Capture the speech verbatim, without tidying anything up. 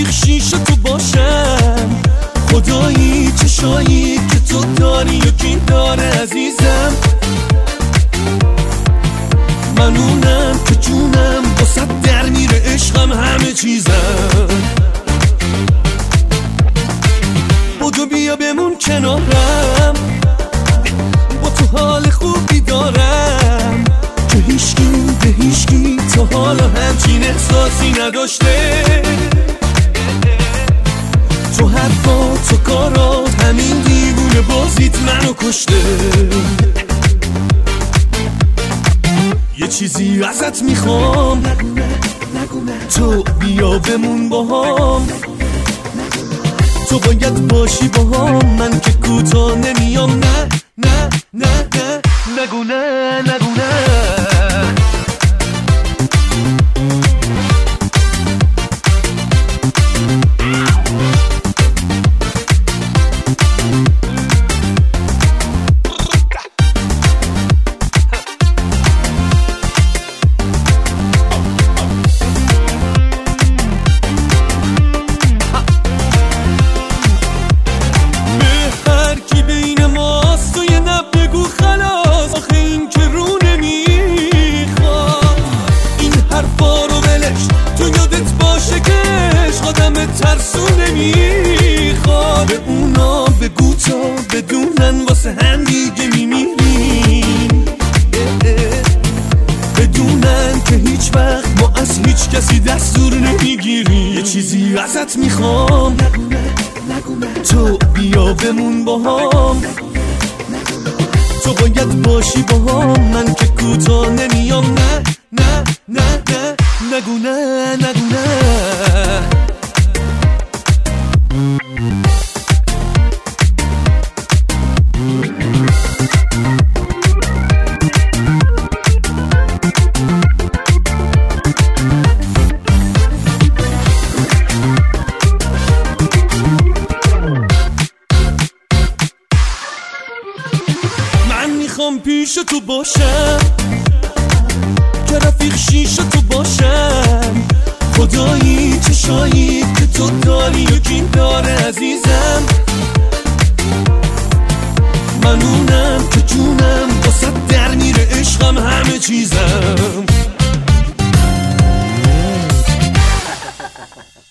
رفیق شیشه تو باشم. خدایی چشایی که تو داری یکی داره عزیزم. من اونم که جونم واسه در میره، عشقم همه چیزم. بودو بیا بمون کنارم، با تو حال خوبی دارم که هیچکی به هیچکی تا حالا همچین احساسی نداشته. تو حرفا تو کارات همین دیوونه بازیت منو کشته. یه چیزی ازت میخوام، تو بیا بمون باهام. تو باید باشی باهام، من که کوتاه نمیام. نه نه نه نه نگو نه نگو نه. ترسو نمیخواد به اونا بگو تا بدونن واسه هم دیگه میمیریم. بدونن که هیچ وقت ما از هیچ کسی دستور نمیگیریم. یه چیزی ازت میخوام، تو بیا بمون باهام. تو باید باشی باهام، من که کوتاه نمیام. نه نه نه نه نگو نه نگو نه. من میخوام پیش تو باشم، که رفیق شیشه تو باشم. خدایی چشایی که تو داری یکی داره عزیزم. من اونم که جونم واسه در میره، عشقم همه چیزم.